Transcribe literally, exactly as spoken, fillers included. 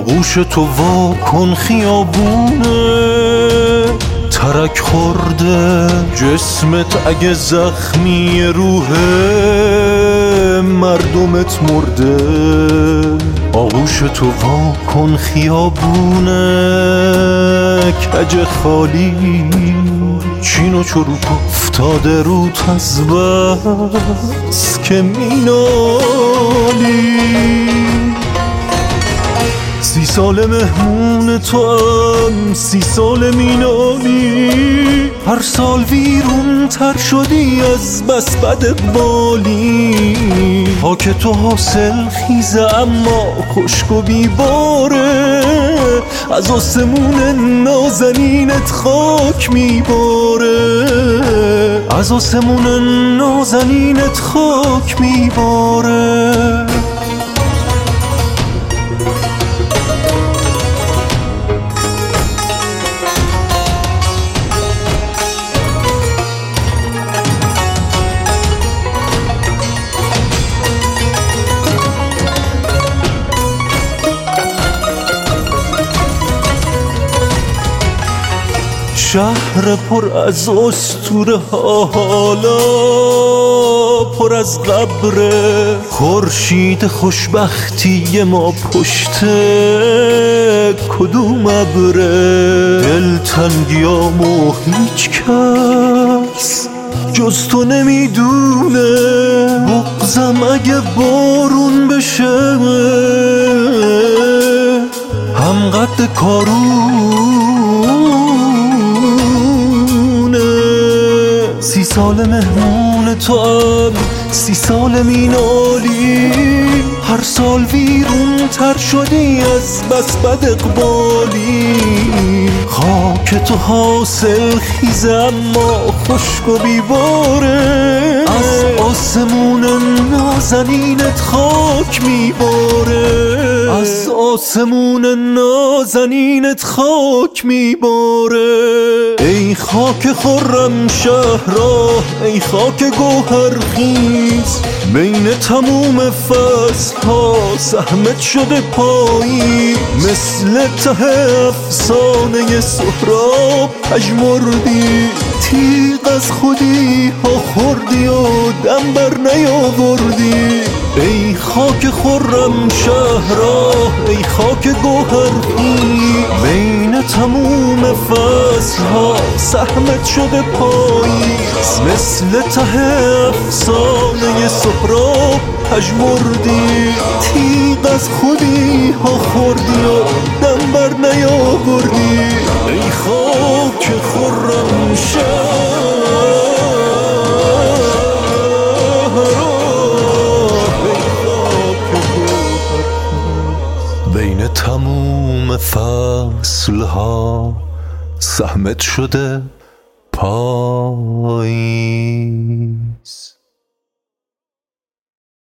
آغوش تو وا کن خیابونه ترک خورده جسمت اگه زخمی روح مردمت مرده آغوش تو وا کن خیابونه کج خالی چین و چروک افتاده روت از بس که مینالی سی سال مهمون تو هم سی سال مینالی هر سال ویرون تر شدی از بس بد اقبالی خاک تو حاصل خیزه اما خشک و بیباره از آسمون نازنینت خاک میباره از آسمون نازنینت خاک میباره شهر پر از اسطوره ها حالا پر از قبره خورشید خوشبختی ما پشت کدوم ابره دلتنگیامو هیچ کس جز تو نمیدونه بغضم اگه بارون بشه هم قد کارون سی سال مهمون تو هم سی سال مینالی هر سال ویرون تر شدی از بس بد اقبالی خاک تو حاصل خیزه اما خشک و بیباره از آسمون نازنینت خاک میباره از آسمون نازنینت خاک میباره ای خاک خرم شهرها ای خاک گوهرخیز بین تموم فصل ها سهمت شده پاییز مثل ته افسانه سهراب پژمردی تیغ از خودی ها خوردی و دم بر نیاوردی ای خاک خرم شهرها ای خاک گوهرخیز بین تموم فصل ها سهمت شده پاییز مثل ته افسانه سهراب پژمردی تیغ از خودی ها خوردی و دم بر نیاوردی ای خاک خرم شهرها بین تموم فصل ها سهمت شده پاییز